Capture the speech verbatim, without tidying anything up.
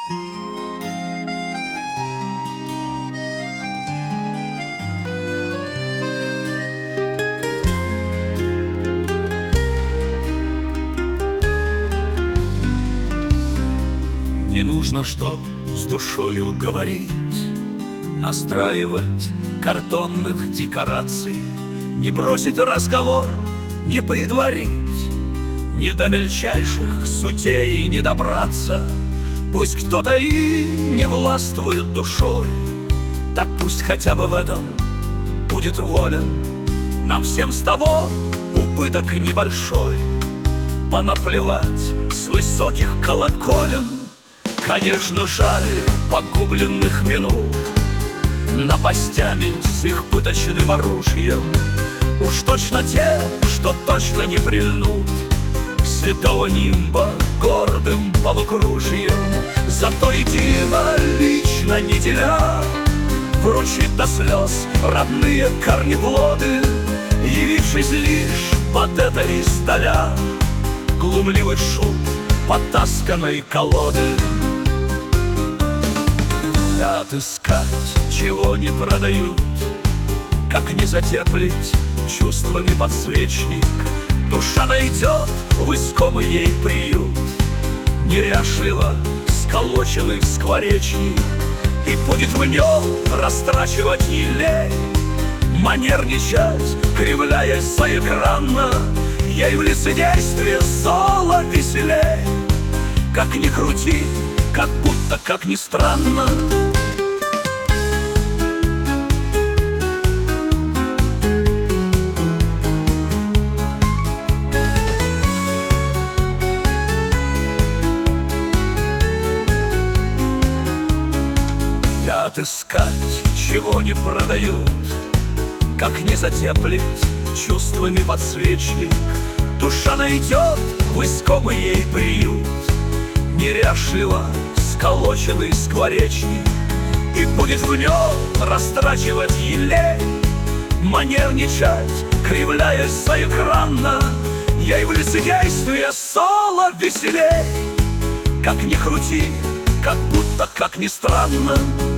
Не нужно, чтоб с душою говорить, настраивать картонных декораций, не бросить разговор, не предварить, не до мельчайших сутей не добраться. Пусть кто-то и не властвует душой, так пусть хотя бы в этом будет волен. Нам всем с того убыток небольшой, понаплевать с высоких колоколен. Конечно, жаль погубленных минут напастями с их пыточным оружием. Уж точно те, что точно не прильнут к святого нимба гордым полукружием. Зато едино лично не деля вручит до слез родные корнеплоды, явившись лишь под это издаля глумливый шум потасканной колоды. Отыскать, чего не продают, как не затеплить чувствами подсвечник. Душа найдет в искомый ей приют, неряшливо сколоченный скворечник, и будет в нем растрачивать не лень, манерничать, кривляясь своекранно. Ей в лицедействе соло веселей, как ни крути, как будто, как ни странно. Отыскать, чего не продают, как не затеплить чувствами подсвечник. Душа найдет в искомый ей приют, неряшливо сколоченный скворечник, и будет в нем растрачивать елей, манерничать, кривляясь своекранно. Ей в лицедействе соло веселей, как ни крути, как будто, как ни странно.